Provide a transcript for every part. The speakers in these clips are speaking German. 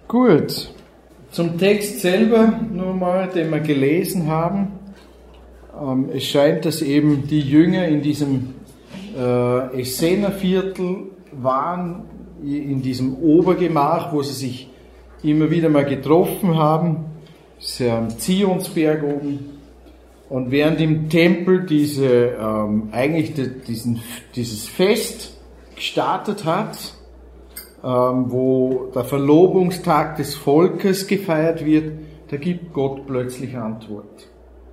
Gut, zum Text selber nochmal, den wir gelesen haben. Es scheint, dass eben die Jünger in diesem Essener-Viertel waren, in diesem Obergemach, wo sie sich immer wieder mal getroffen haben. Das ist ja am Zionsberg oben. Und während im Tempel dieses Fest gestartet hat, wo der Verlobungstag des Volkes gefeiert wird, da gibt Gott plötzlich Antwort.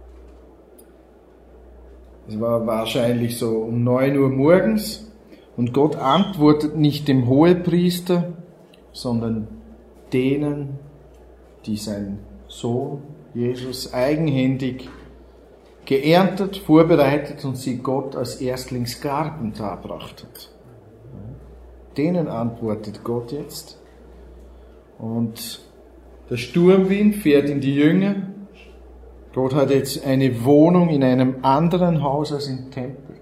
Es war wahrscheinlich so um 9 Uhr morgens und Gott antwortet nicht dem Hohepriester, sondern denen, die sein Sohn Jesus eigenhändig geerntet, vorbereitet und sie Gott als Erstlingsgaben dargebracht hat. Denen antwortet Gott jetzt. Und der Sturmwind fährt in die Jünger. Gott hat jetzt eine Wohnung in einem anderen Haus als im Tempel.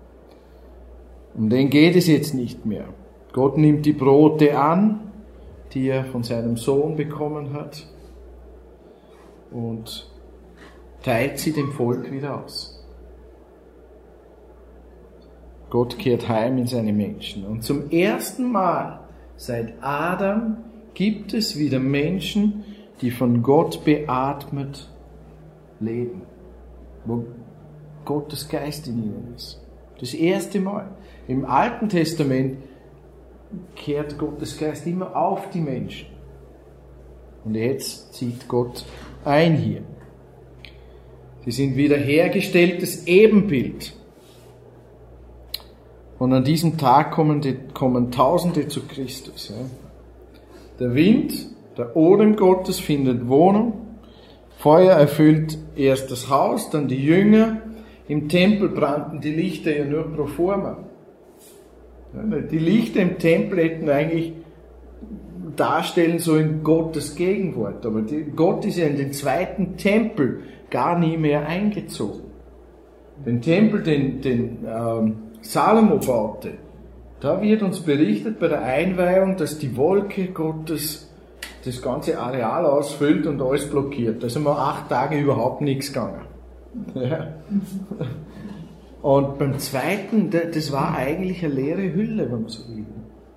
Um den geht es jetzt nicht mehr. Gott nimmt die Brote an, die er von seinem Sohn bekommen hat, und teilt sie dem Volk wieder aus. Gott kehrt heim in seine Menschen. Und zum ersten Mal seit Adam gibt es wieder Menschen, die von Gott beatmet leben, wo Gottes Geist in ihnen ist. Das erste Mal. Im Alten Testament kehrt Gottes Geist immer auf die Menschen. Und jetzt zieht Gott ein hier. Sie sind wiederhergestelltes Ebenbild. Und an diesem Tag kommen Tausende zu Christus. Ja. Der Wind, der Odem Gottes findet Wohnung. Feuer erfüllt erst das Haus, dann die Jünger. Im Tempel brannten die Lichter ja nur pro forma. Ja, die Lichter im Tempel hätten eigentlich darstellen sollen Gottes Gegenwart. Aber Gott ist ja in den zweiten Tempel gar nie mehr eingezogen. Den Tempel, den Salomo baute, da wird uns berichtet bei der Einweihung, dass die Wolke Gottes das ganze Areal ausfüllt und alles blockiert. Da sind wir 8 Tage überhaupt nichts gegangen. Ja. Und beim zweiten, das war eigentlich eine leere Hülle, wenn man so will.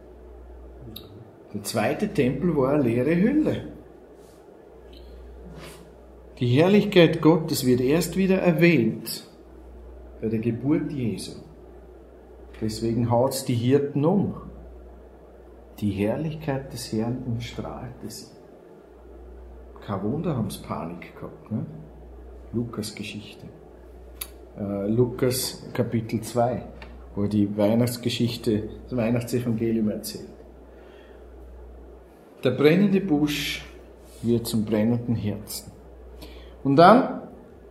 Der zweite Tempel war eine leere Hülle. Die Herrlichkeit Gottes wird erst wieder erwähnt bei der Geburt Jesu. Deswegen haut's die Hirten um. Die Herrlichkeit des Herrn umstrahlte sie. Kein Wunder, haben sie Panik gehabt. Ne? Lukas Geschichte. Lukas Kapitel 2, wo er die Weihnachtsgeschichte, das Weihnachtsevangelium erzählt. Der brennende Busch wird zum brennenden Herzen. Und dann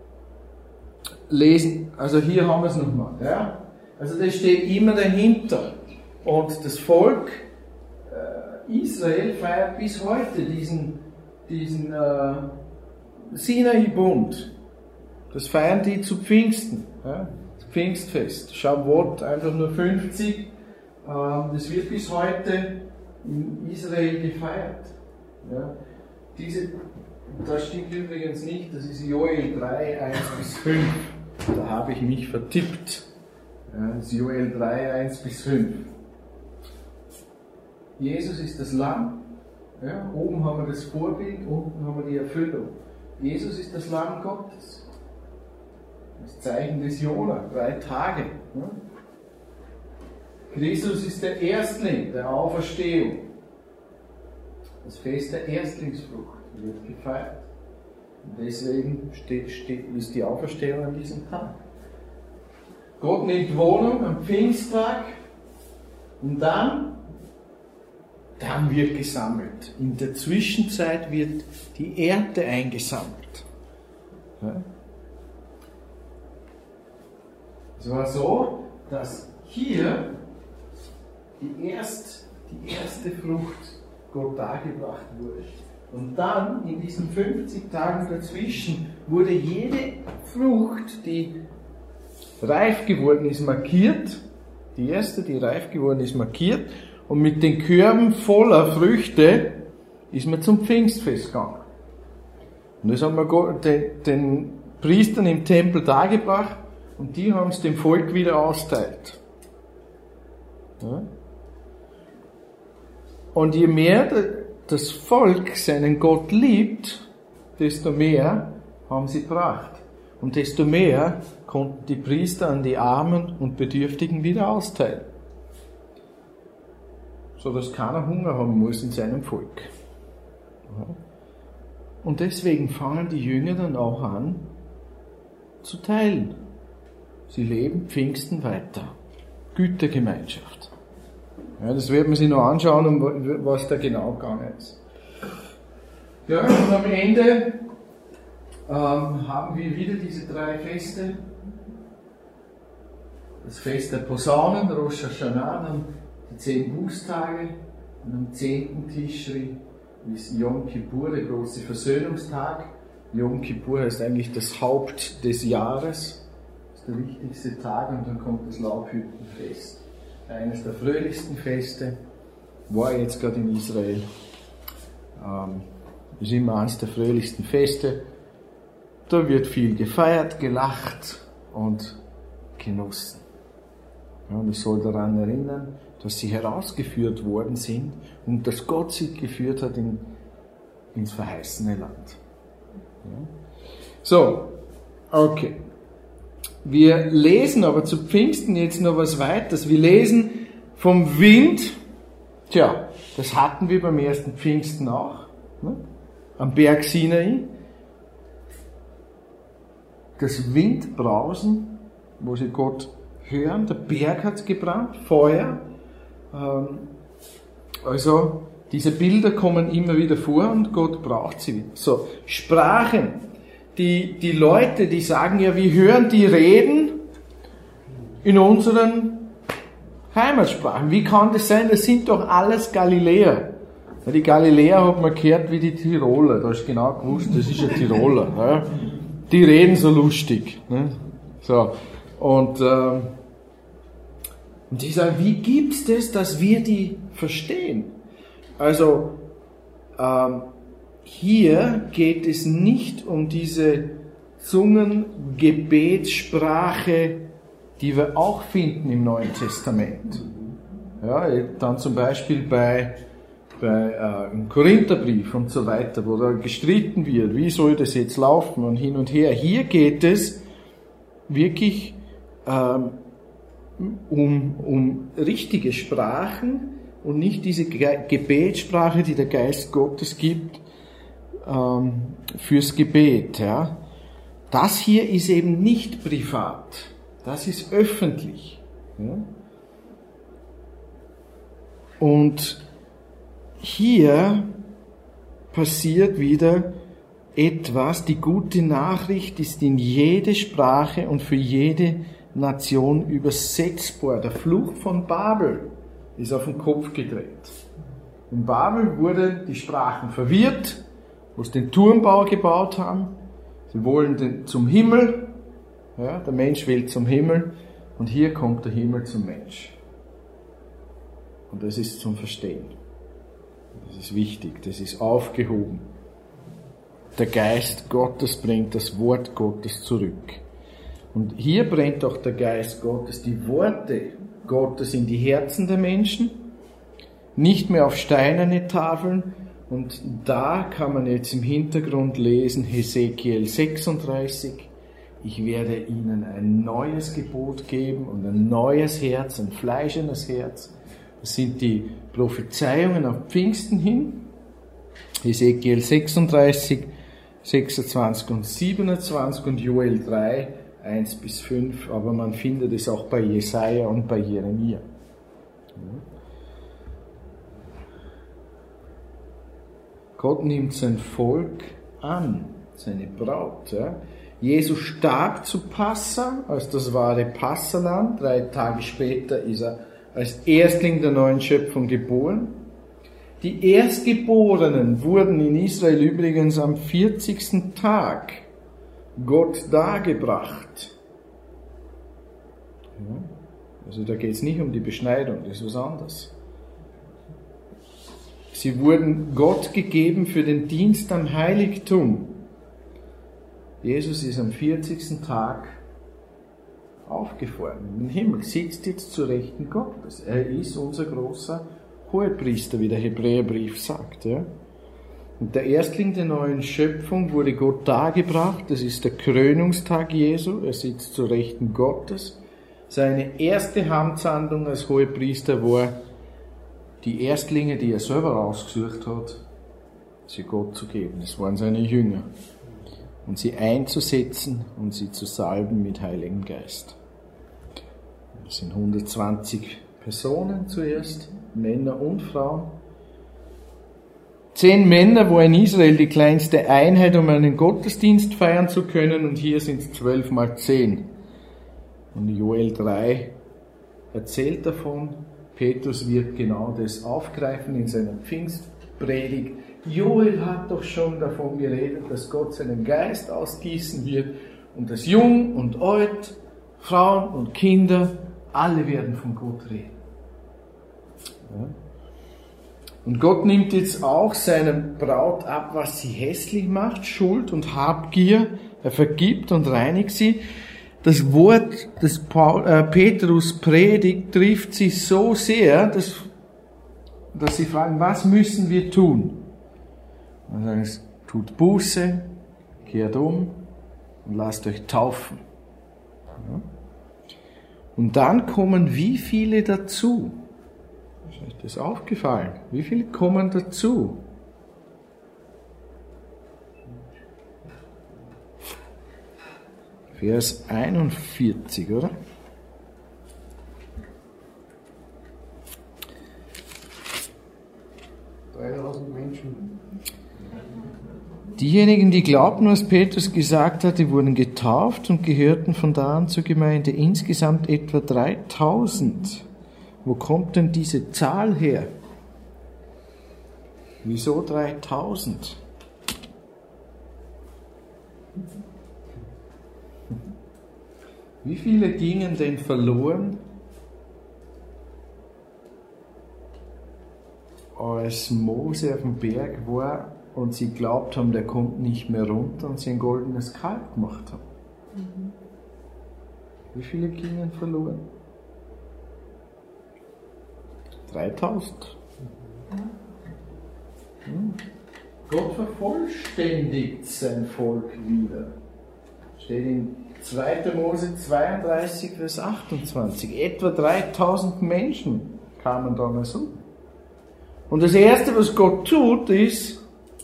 lesen, also hier haben wir es nochmal, ja? Also das steht immer dahinter. Und das Volk Israel feiert bis heute diesen Sinai-Bund. Das feiern die zu Pfingsten, ja? Das Pfingstfest. Shavuot einfach nur 50. Das wird bis heute in Israel gefeiert. Ja? Das stimmt übrigens nicht, das ist Joel 3, 1 bis 5. Da habe ich mich vertippt. Ja, das ist Joel 3, 1 bis 5. Jesus ist das Lamm. Ja, oben haben wir das Vorbild, unten haben wir die Erfüllung. Jesus ist das Lamm Gottes. Das Zeichen des Jona, 3 Tage. Ja. Christus ist der Erstling der Auferstehung. Das Fest der Erstlingsfrucht wird gefeiert. Und deswegen ist die Auferstehung an diesem Tag. Gott nimmt Wohnung am Pfingsttag und dann wird gesammelt. In der Zwischenzeit wird die Ernte eingesammelt. Ja. Es war so, dass hier die erste Frucht Gott dargebracht wurde. Und dann, in diesen 50 Tagen dazwischen, wurde jede Frucht, die reif geworden ist, markiert. Die erste, die reif geworden ist, markiert. Und mit den Körben voller Früchte ist man zum Pfingstfest gegangen. Und das haben wir den Priestern im Tempel dargebracht und die haben es dem Volk wieder austeilt. Ja? Und je mehr das Volk seinen Gott liebt, desto mehr haben sie gebracht. Und desto mehr konnten die Priester an die Armen und Bedürftigen wieder austeilen. So dass keiner Hunger haben muss in seinem Volk. Ja. Und deswegen fangen die Jünger dann auch an zu teilen. Sie leben Pfingsten weiter. Gütergemeinschaft. Ja, das wird man sich noch anschauen, was da genau gegangen ist. Ja, und am Ende haben wir wieder diese 3 Feste. Das Fest der Posaunen, Rosh Hashanah, dann die 10 Bußtage und am 10. Tischri ist Yom Kippur, der große Versöhnungstag. Yom Kippur heißt eigentlich das Haupt des Jahres. Das ist der wichtigste Tag und dann kommt das Laubhüttenfest. Eines der fröhlichsten Feste, war jetzt gerade in Israel. Ist immer eines der fröhlichsten Feste. Da wird viel gefeiert, gelacht und genossen. Ja, und es soll daran erinnern, dass sie herausgeführt worden sind und dass Gott sie geführt hat ins verheißene Land. Ja. So, okay. Wir lesen aber zu Pfingsten jetzt noch was weiteres. Wir lesen vom Wind. Tja, das hatten wir beim ersten Pfingsten auch. Ne? Am Berg Sinai. Das Windbrausen, wo sie Gott hören. Der Berg hat gebrannt, Feuer. Also diese Bilder kommen immer wieder vor und Gott braucht sie wieder. So, Sprachen. Die Leute, die sagen ja, wir hören die reden in unseren Heimatsprachen. Wie kann das sein? Das sind doch alles Galiläer. Ja, die Galiläer hat man gehört wie die Tiroler. Da ist genau gewusst, das ist ein Tiroler. Ja. Die reden so lustig. Ne? So. Und die sagen, wie gibt's das, dass wir die verstehen? Also, hier geht es nicht um diese Zungengebetssprache, die wir auch finden im Neuen Testament. Ja, dann zum Beispiel im Korintherbrief und so weiter, wo da gestritten wird, wie soll das jetzt laufen und hin und her. Hier geht es wirklich um richtige Sprachen und nicht diese Gebetssprache, die der Geist Gottes gibt, fürs Gebet. Ja. Das hier ist eben nicht privat, das ist öffentlich. Ja. Und hier passiert wieder etwas, die gute Nachricht ist in jede Sprache und für jede Nation übersetzbar. Der Fluch von Babel ist auf den Kopf gedreht. In Babel wurden die Sprachen verwirrt, wo sie den Turmbau gebaut haben. Sie wollen zum Himmel, ja, der Mensch will zum Himmel und hier kommt der Himmel zum Mensch. Und das ist zum Verstehen. Das ist wichtig, das ist aufgehoben. Der Geist Gottes bringt das Wort Gottes zurück. Und hier bringt auch der Geist Gottes die Worte Gottes in die Herzen der Menschen, nicht mehr auf steinerne Tafeln. Und da kann man jetzt im Hintergrund lesen, Hesekiel 36, ich werde ihnen ein neues Gebot geben und ein neues Herz, ein fleischendes Herz. Das sind die Prophezeiungen auf Pfingsten hin, Hesekiel 36, 26 und 27 und Joel 3, 1 bis 5, aber man findet es auch bei Jesaja und bei Jeremia. Gott nimmt sein Volk an, seine Braut. Ja. Jesus starb zu Passa, als das wahre Passalam. 3 Tage später ist er als Erstling der neuen Schöpfung geboren. Die Erstgeborenen wurden in Israel übrigens am 40. Tag Gott dargebracht. Ja, also da geht es nicht um die Beschneidung, das ist was anderes. Sie wurden Gott gegeben für den Dienst am Heiligtum. Jesus ist am 40. Tag aufgefahren in den Himmel, sitzt jetzt zur Rechten Gottes. Er ist unser großer Hohepriester, wie der Hebräerbrief sagt. Ja? Und der Erstling der neuen Schöpfung wurde Gott dargebracht. Das ist der Krönungstag Jesu. Er sitzt zur Rechten Gottes. Seine erste Amtshandlung als Hohepriester war, die Erstlinge, die er selber ausgesucht hat, sie Gott zu geben. Das waren seine Jünger. Und sie einzusetzen und sie zu salben mit Heiligem Geist. Das sind 120 Personen zuerst, Männer und Frauen. 10 Männer war in Israel die kleinste Einheit, um einen Gottesdienst feiern zu können, und hier sind es 12 mal 10. Und Joel 3 erzählt davon. Petrus wird genau das aufgreifen in seiner Pfingstpredigt. Joel hat doch schon davon geredet, dass Gott seinen Geist ausgießen wird und dass Jung und Alt, Frauen und Kinder, alle werden von Gott reden. Ja. Und Gott nimmt jetzt auch seiner Braut ab, was sie hässlich macht, Schuld und Habgier. Er vergibt und reinigt sie. Das Wort, das Petrus predigt, trifft sie so sehr, dass sie fragen, was müssen wir tun? Und dann sagen, tut Buße, kehrt um und lasst euch taufen. Ja. Und dann kommen wie viele dazu? Ist euch das aufgefallen? Wie viele kommen dazu? Vers 41, oder? Menschen. Diejenigen, die glaubten, was Petrus gesagt hatte, wurden getauft und gehörten von da an zur Gemeinde. Insgesamt etwa 3000. Wo kommt denn diese Zahl her? Wieso 3000? Wie viele gingen denn verloren, als Mose auf dem Berg war und sie glaubt haben, der kommt nicht mehr runter und sie ein goldenes Kalb gemacht haben? Wie viele gingen verloren? 3000. Gott vervollständigt sein Volk wieder. Steht in 2. Mose 32, Vers 28. Etwa 3000 Menschen kamen damals um. Und das Erste, was Gott tut, ist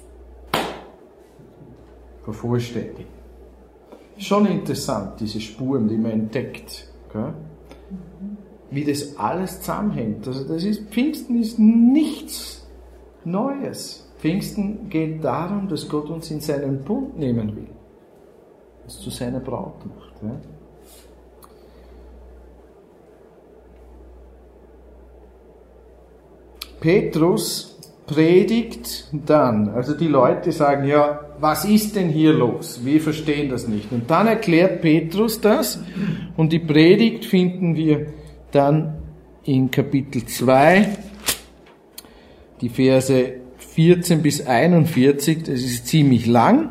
vervollständigen. Schon interessant, diese Spuren, die man entdeckt. Okay? Wie das alles zusammenhängt. Also Pfingsten ist nichts Neues. Pfingsten geht darum, dass Gott uns in seinen Bund nehmen will. Das zu seiner Braut macht. Ja? Petrus predigt dann, also die Leute sagen, ja, was ist denn hier los? Wir verstehen das nicht. Und dann erklärt Petrus das, und die Predigt finden wir dann in Kapitel 2, die Verse 14 bis 41, das ist ziemlich lang.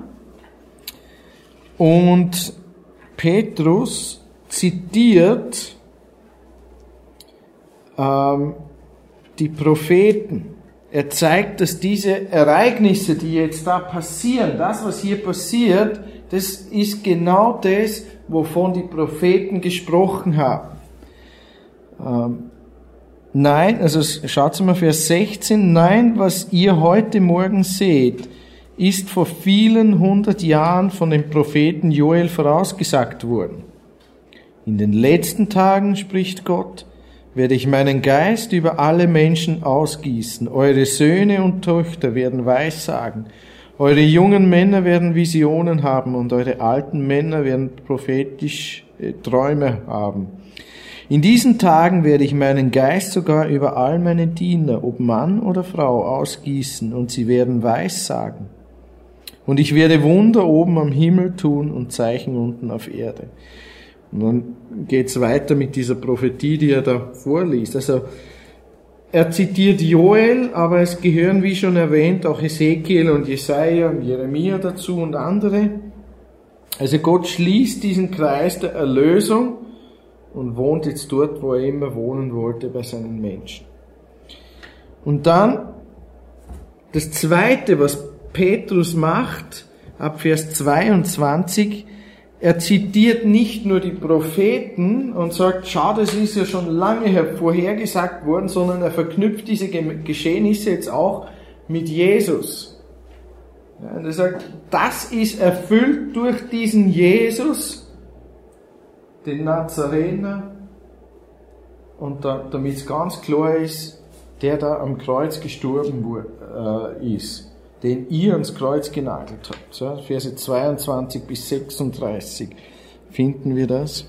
Und Petrus zitiert die Propheten. Er zeigt, dass diese Ereignisse, die jetzt da passieren, das, was hier passiert, das ist genau das, wovon die Propheten gesprochen haben. Nein, also schaut mal Vers 16, nein, was ihr heute Morgen seht, ist vor vielen 100 Jahren von dem Propheten Joel vorausgesagt worden. In den letzten Tagen, spricht Gott, werde ich meinen Geist über alle Menschen ausgießen. Eure Söhne und Töchter werden Weissagen. Eure jungen Männer werden Visionen haben und eure alten Männer werden prophetische Träume haben. In diesen Tagen werde ich meinen Geist sogar über all meine Diener, ob Mann oder Frau, ausgießen, und sie werden Weissagen. Und ich werde Wunder oben am Himmel tun und Zeichen unten auf Erde. Und dann geht's weiter mit dieser Prophetie, die er da vorliest. Also er zitiert Joel, aber es gehören, wie schon erwähnt, auch Ezekiel und Jesaja und Jeremia dazu und andere. Also Gott schließt diesen Kreis der Erlösung und wohnt jetzt dort, wo er immer wohnen wollte, bei seinen Menschen. Und dann das Zweite, was Petrus macht, ab Vers 22, er zitiert nicht nur die Propheten und sagt, schau, das ist ja schon lange vorhergesagt worden, sondern er verknüpft diese Geschehnisse jetzt auch mit Jesus. Ja, und er sagt, das ist erfüllt durch diesen Jesus, den Nazarener, und damit es ganz klar ist, der da am Kreuz gestorben ist, den ihr ans Kreuz genagelt habt. Ja, Verse 22 bis 36 finden wir das.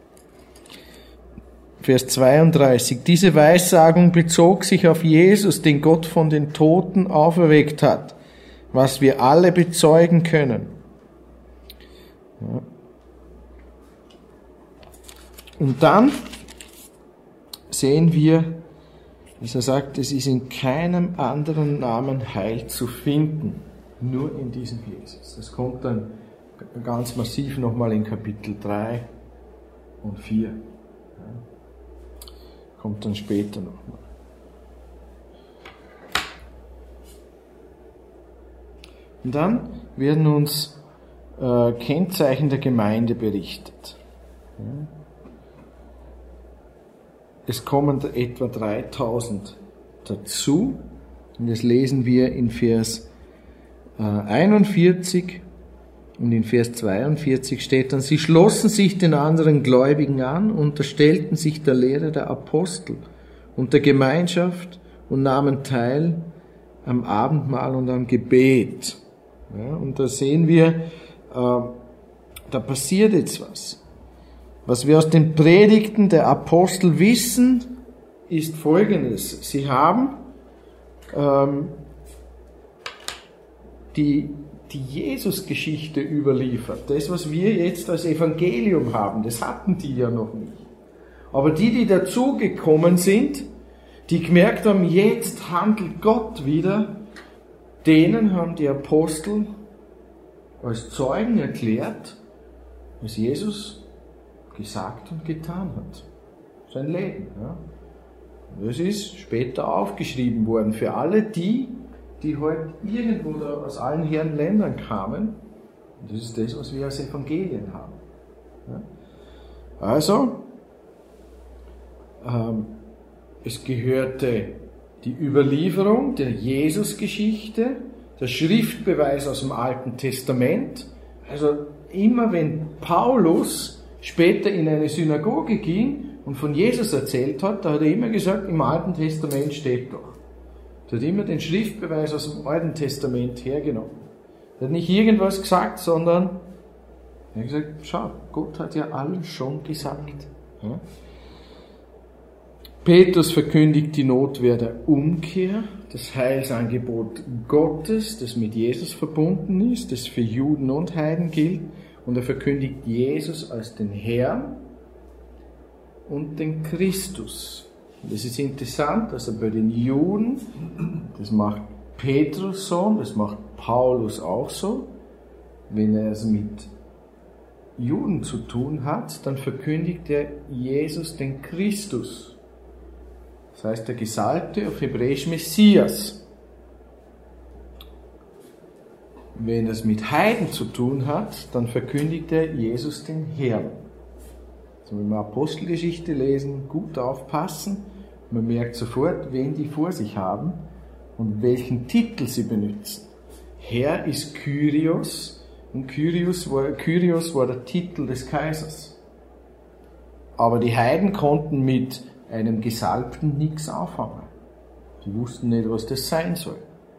Vers 32. Diese Weissagung bezog sich auf Jesus, den Gott von den Toten auferweckt hat, was wir alle bezeugen können. Ja. Und dann sehen wir, dass er sagt, es ist in keinem anderen Namen Heil zu finden, nur in diesem Jesus. Das kommt dann ganz massiv nochmal in Kapitel 3 und 4. Ja. Kommt dann später nochmal. Und dann werden uns Kennzeichen der Gemeinde berichtet. Ja. Es kommen etwa 3000 dazu. Und das lesen wir in Vers 41 und in Vers 42 steht dann, sie schlossen sich den anderen Gläubigen an, unterstellten sich der Lehre der Apostel und der Gemeinschaft und nahmen teil am Abendmahl und am Gebet. Ja, und da sehen wir, da passiert jetzt was. Was wir aus den Predigten der Apostel wissen, ist Folgendes. Sie haben die Jesus-Geschichte überliefert. Das, was wir jetzt als Evangelium haben, das hatten die ja noch nicht. Aber die dazugekommen sind, die gemerkt haben, jetzt handelt Gott wieder, denen haben die Apostel als Zeugen erklärt, was Jesus gesagt und getan hat. Sein Leben. Ja. Das ist später aufgeschrieben worden für alle die halt irgendwo da aus allen Herren Ländern kamen. Und das ist das, was wir als Evangelien haben. Ja. Also, es gehörte die Überlieferung der Jesus-Geschichte, der Schriftbeweis aus dem Alten Testament. Also immer wenn Paulus später in eine Synagoge ging und von Jesus erzählt hat, da hat er immer gesagt, im Alten Testament steht doch. Er hat immer den Schriftbeweis aus dem Alten Testament hergenommen. Er hat nicht irgendwas gesagt, sondern er hat gesagt, schau, Gott hat ja alles schon gesagt. Ja? Petrus verkündigt die Notwehr der Umkehr, das Heilsangebot Gottes, das mit Jesus verbunden ist, das für Juden und Heiden gilt. Und er verkündigt Jesus als den Herrn und den Christus. Und das ist interessant, also bei den Juden, das macht Petrus so, das macht Paulus auch so. Wenn er es mit Juden zu tun hat, dann verkündigt er Jesus den Christus. Das heißt, der Gesalbte, auf Hebräisch Messias. Wenn er es mit Heiden zu tun hat, dann verkündigt er Jesus den Herrn. Also wenn wir Apostelgeschichte lesen, gut aufpassen. Man merkt sofort, wen die vor sich haben und welchen Titel sie benutzen. Herr ist Kyrios und Kyrios war der Titel des Kaisers. Aber die Heiden konnten mit einem Gesalbten nichts anfangen. Sie wussten nicht, was das sein soll.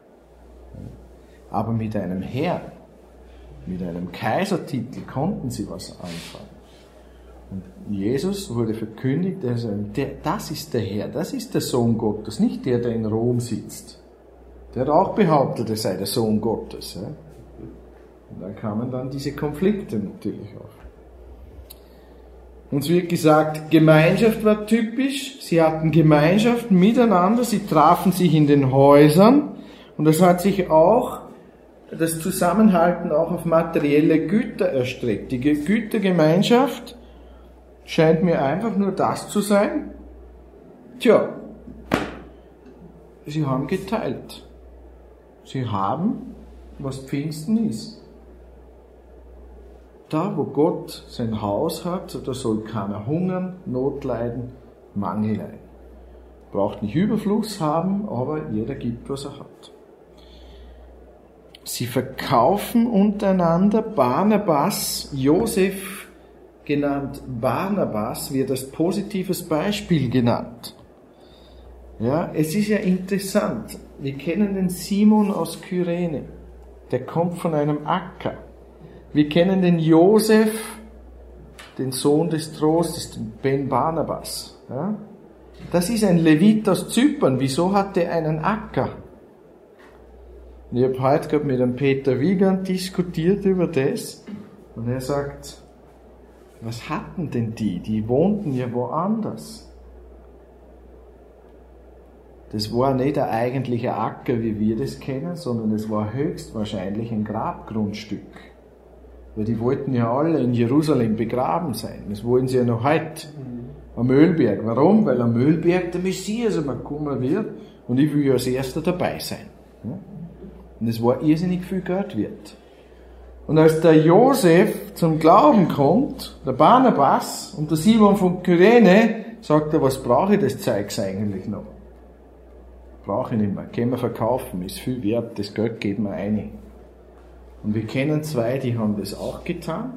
Aber mit einem Herrn, mit einem Kaisertitel konnten sie was anfangen. Und Jesus wurde verkündigt, das ist der Herr, das ist der Sohn Gottes, nicht der in Rom sitzt. Der hat auch behauptet, er sei der Sohn Gottes. Und da kamen dann diese Konflikte natürlich auf. Uns wird gesagt, Gemeinschaft war typisch. Sie hatten Gemeinschaft miteinander, sie trafen sich in den Häusern und das hat sich auch, das Zusammenhalten auch auf materielle Güter erstreckt. Die Gütergemeinschaft scheint mir einfach nur das zu sein. Tja, sie haben geteilt. Sie haben, was Pfingsten ist. Da, wo Gott sein Haus hat, da soll keiner hungern, Not leiden, Mangel leiden. Braucht nicht Überfluss haben, aber jeder gibt, was er hat. Sie verkaufen untereinander. Barnabas, Josef genannt Barnabas, wird als positives Beispiel genannt. Ja, es ist ja interessant. Wir kennen den Simon aus Kyrene. Der kommt von einem Acker. Wir kennen den Josef, den Sohn des Trostes, den Ben Barnabas. Ja? Das ist ein Levit aus Zypern. Wieso hat der einen Acker? Und ich habe heute gerade mit dem Peter Wiegand diskutiert über das. Und er sagt, was hatten denn die? Die wohnten ja woanders. Das war nicht ein eigentlicher Acker, wie wir das kennen, sondern es war höchstwahrscheinlich ein Grabgrundstück. Weil die wollten ja alle in Jerusalem begraben sein. Das wollen sie ja noch heute. Am Ölberg. Warum? Weil am Ölberg der Messias einmal kommen wird und ich will ja als Erster dabei sein. Und es war irrsinnig viel Geld wert. Und als der Josef zum Glauben kommt, der Barnabas und der Simon von Kyrene, sagt er, was brauche ich das Zeugs eigentlich noch? Brauche ich nicht mehr. Können wir verkaufen, ist viel wert, das Geld geben wir ein. Und wir kennen zwei, die haben das auch getan.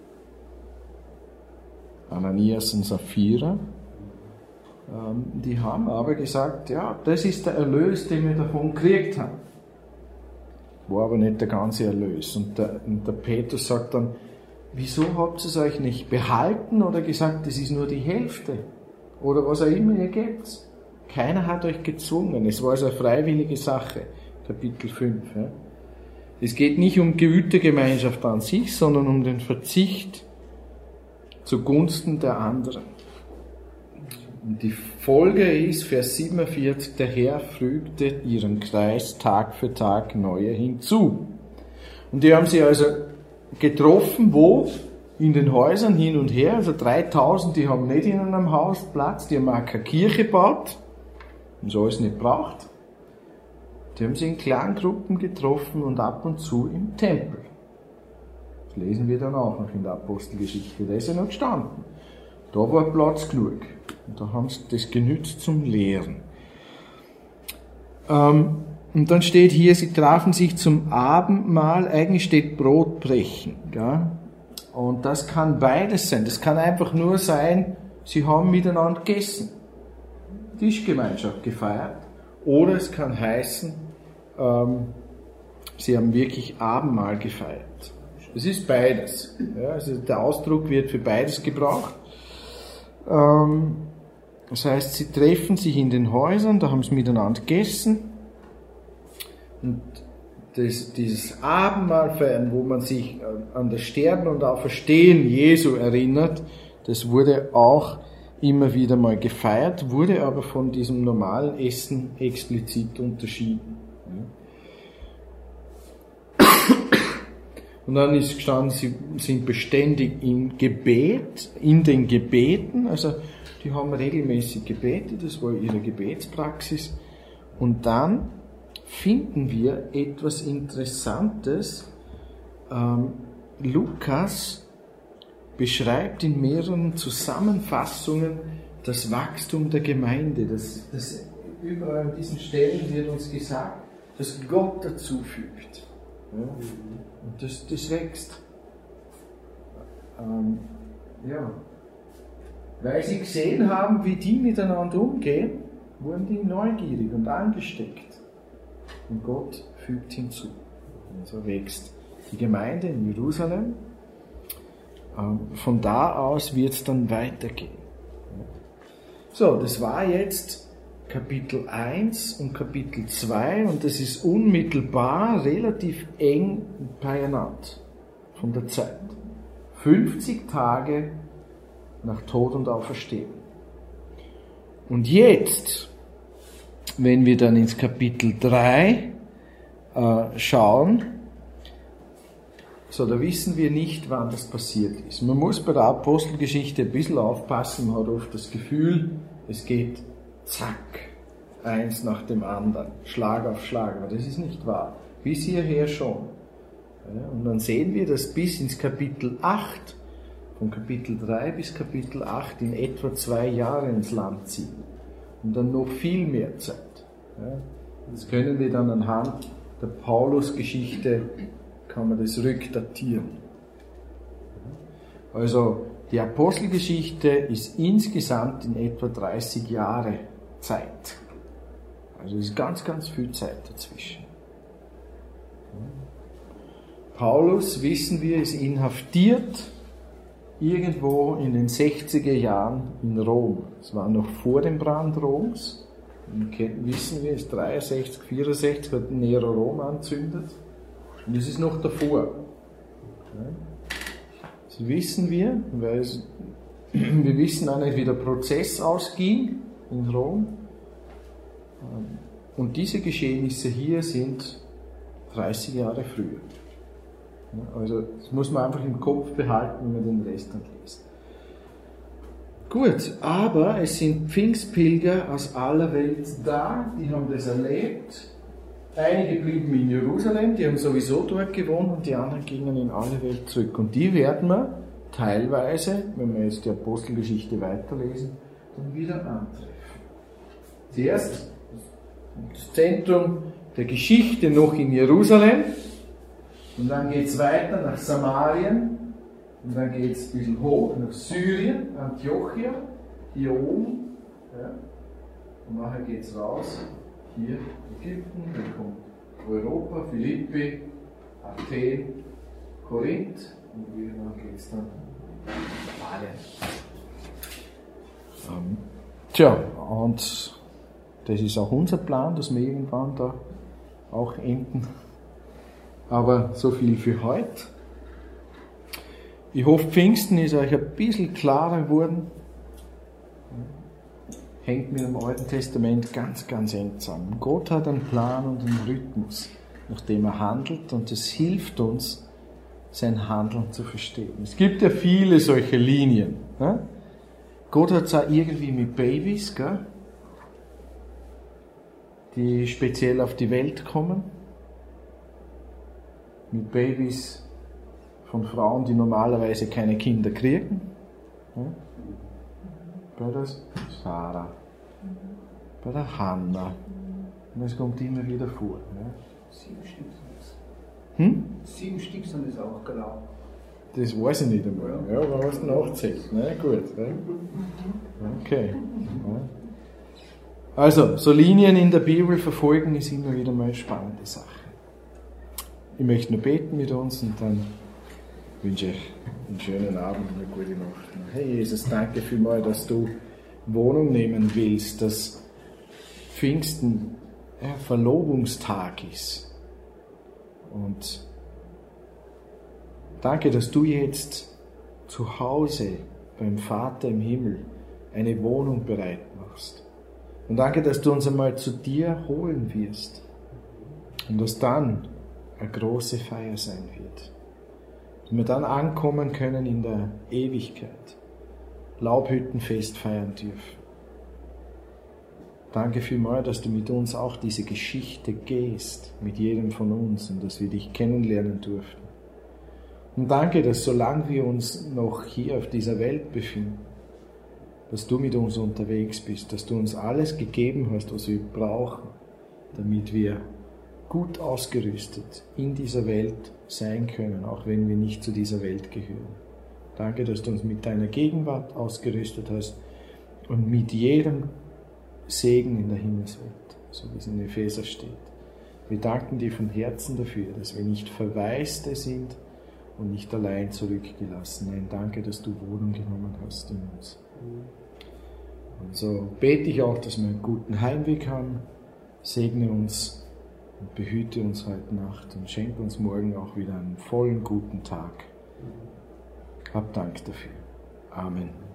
Ananias und Sapphira. Die haben aber gesagt, ja, das ist der Erlös, den wir davon gekriegt haben. War aber nicht der ganze Erlös. Und der Petrus sagt dann, wieso habt ihr es euch nicht behalten oder gesagt, das ist nur die Hälfte? Oder was auch immer ihr gebt. Keiner hat euch gezwungen. Es war also eine freiwillige Sache. Kapitel 5. Ja. Es geht nicht um Gütergemeinschaft an sich, sondern um den Verzicht zugunsten der anderen. Und die Folge ist, Vers 47, der Herr fügte ihren Kreis Tag für Tag neue hinzu. Und die haben sie also getroffen, wo? In den Häusern hin und her, also 3000, die haben nicht in einem Haus Platz, die haben auch keine Kirche gebaut, und so alles nicht braucht. Die haben sie in Kleingruppen getroffen und ab und zu im Tempel. Das lesen wir dann auch noch in der Apostelgeschichte. Da ist ja noch gestanden. Da war Platz genug. Und da haben sie das genützt zum Lehren. Und dann steht hier, sie trafen sich zum Abendmahl. Eigentlich steht Brotbrechen. Ja? Und das kann beides sein. Das kann einfach nur sein, sie haben miteinander gegessen. Tischgemeinschaft gefeiert. Oder es kann heißen, sie haben wirklich Abendmahl gefeiert. Es ist beides. Ja, also der Ausdruck wird für beides gebraucht. Das heißt, sie treffen sich in den Häusern, da haben sie miteinander gegessen. Und dieses Abendmahl feiern, wo man sich an das Sterben und Auferstehen Jesu erinnert, das wurde auch immer wieder mal gefeiert, wurde aber von diesem normalen Essen explizit unterschieden. Und dann ist gestanden, sie sind beständig im Gebet, in den Gebeten, also die haben regelmäßig gebetet, das war ihre Gebetspraxis. Und dann finden wir etwas Interessantes. Lukas beschreibt in mehreren Zusammenfassungen das Wachstum der Gemeinde. Das überall an diesen Stellen wird uns gesagt, dass Gott dazu fügt. Ja? Und das wächst. Ja. Weil sie gesehen haben, wie die miteinander umgehen, wurden die neugierig und angesteckt. Und Gott fügt hinzu. Und so wächst die Gemeinde in Jerusalem. Von da aus wird es dann weitergehen. So, das war jetzt Kapitel 1 und Kapitel 2 und das ist unmittelbar relativ eng beieinander von der Zeit. 50 Tage nach Tod und Auferstehung. Und jetzt, wenn wir dann ins Kapitel 3 schauen, so, da wissen wir nicht, wann das passiert ist. Man muss bei der Apostelgeschichte ein bisschen aufpassen, man hat oft das Gefühl, es geht zack, eins nach dem anderen, Schlag auf Schlag, aber das ist nicht wahr. Bis hierher schon. Ja, und dann sehen wir, dass bis ins Kapitel 8, von Kapitel 3 bis Kapitel 8 in etwa 2 Jahre ins Land ziehen. Und dann noch viel mehr Zeit. Ja, das können wir dann anhand der Paulus-Geschichte, kann man das rückdatieren. Also die Apostelgeschichte ist insgesamt in etwa 30 Jahre Zeit. Also es ist ganz, ganz viel Zeit dazwischen. Paulus, wissen wir, ist inhaftiert irgendwo in den 60er Jahren in Rom. Es war noch vor dem Brand Roms. Wissen wir, es ist 63, 64 hat Nero Rom anzündet. Und das ist noch davor. Das wissen wir, weil wir wissen auch nicht, wie der Prozess ausging in Rom. Und diese Geschehnisse hier sind 30 Jahre früher. Also das muss man einfach im Kopf behalten, wenn man den Rest dann liest. Gut, aber es sind Pfingstpilger aus aller Welt da, die haben das erlebt. Einige blieben in Jerusalem, die haben sowieso dort gewohnt und die anderen gingen in alle Welt zurück. Und die werden wir teilweise, wenn wir jetzt die Apostelgeschichte weiterlesen, dann wieder antreffen. Zuerst das Zentrum der Geschichte noch in Jerusalem und dann geht es weiter nach Samarien und dann geht es ein bisschen hoch nach Syrien, Antiochia, hier oben. Ja. Und nachher geht es raus, hier Ägypten, dann kommt Europa, Philippi, Athen, Korinth und irgendwann geht es dann Italien. Und das ist auch unser Plan, dass wir irgendwann da auch enden. Aber so viel für heute. Ich hoffe, Pfingsten ist euch ein bisschen klarer geworden. Hängt mit dem Alten Testament ganz, ganz eng zusammen. Gott hat einen Plan und einen Rhythmus, nach dem er handelt, und es hilft uns, sein Handeln zu verstehen. Es gibt ja viele solche Linien. Ne? Gott hat es auch irgendwie mit Babys, gell? Die speziell auf die Welt kommen. Mit Babys von Frauen, die normalerweise keine Kinder kriegen. Ja? Bei der Sarah, bei der Hannah. Und das kommt immer wieder vor. Ja? 7 Stück sind es. 7 Stück sind es auch, genau. Das weiß ich nicht einmal. Ja, aber hast du nachgezählt. Ne? Gut. Ja? Okay. Ja. Also, so Linien in der Bibel verfolgen ist immer wieder mal eine spannende Sache. Ich möchte nur beten mit uns und dann wünsche ich einen schönen Abend und eine gute Nacht. Hey Jesus, danke vielmals, dass du Wohnung nehmen willst, dass Pfingsten Verlobungstag ist. Und danke, dass du jetzt zu Hause beim Vater im Himmel eine Wohnung bereit machst. Und danke, dass du uns einmal zu dir holen wirst. Und dass dann eine große Feier sein wird. Und wir dann ankommen können in der Ewigkeit. Laubhüttenfest feiern dürfen. Danke vielmals, dass du mit uns auch diese Geschichte gehst, mit jedem von uns, und dass wir dich kennenlernen durften. Und danke, dass solange wir uns noch hier auf dieser Welt befinden, dass du mit uns unterwegs bist, dass du uns alles gegeben hast, was wir brauchen, damit wir gut ausgerüstet in dieser Welt sein können, auch wenn wir nicht zu dieser Welt gehören. Danke, dass du uns mit deiner Gegenwart ausgerüstet hast und mit jedem Segen in der Himmelswelt, so wie es in Epheser steht. Wir danken dir von Herzen dafür, dass wir nicht Verwaiste sind und nicht allein zurückgelassen. Nein, danke, dass du Wohnung genommen hast in uns. Und so bete ich auch, dass wir einen guten Heimweg haben. Segne uns und behüte uns heute Nacht und schenke uns morgen auch wieder einen vollen guten Tag. Hab Dank dafür. Amen.